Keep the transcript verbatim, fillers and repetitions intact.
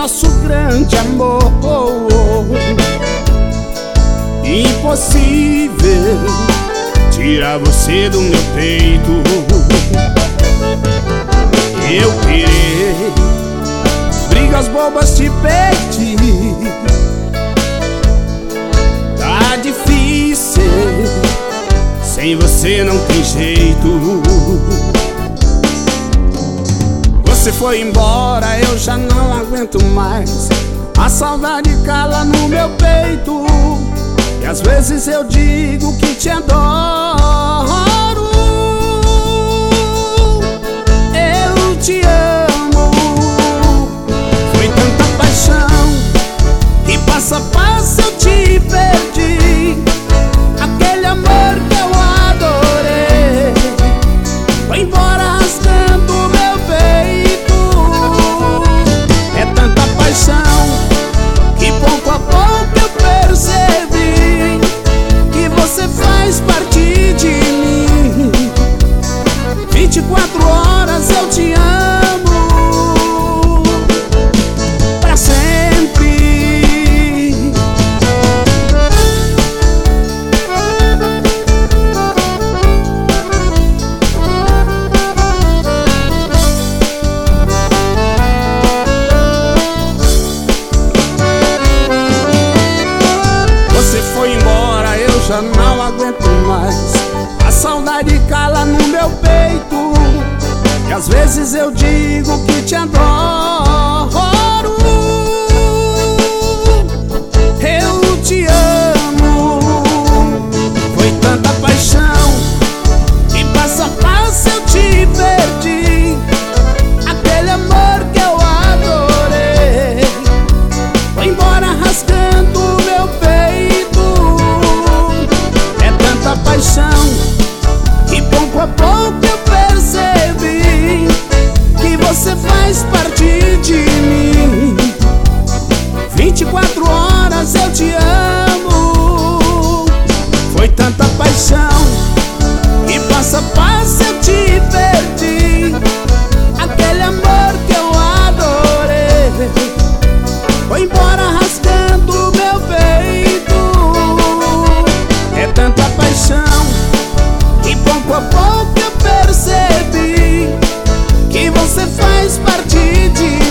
nosso grande amor. Impossível tirar você do meu peito. Eu querer brigas bobas te perdi. Tá difícil, sem você não tem jeito. Você foi embora, eu já não aguento mais. A saudade cala no meu peito. E às vezes eu digo que te adoro. Eu te amo. Foi tanta paixão que passo a passo eu te perdi. Aquele amor que eu adorei foi embora rasgando meu peito. É tanta paixão que pouco a pouco eu percebi que você faz parte de mim. Vinte e quatro horas eu te amo pra sempre. Você foi embora, eu já não aguento mais. A saudade cala no meu peito. E às vezes eu digo que te adoro. Eu te amo. Foi tanta paixão que passo a passo eu te perdi. Aquele amor que eu adorei foi embora rasgando meu peito. É tanta paixão que pouco a pouco eu percebi que você faz parte de mim. Vinte e quatro horas eu te amo. Foi tanta paixão que passo a passo eu te perdi. Aquele amor que eu adorei foi embora rasgando meu peito. É tanta paixão que pouco a pouco eu percebi que você faz parte de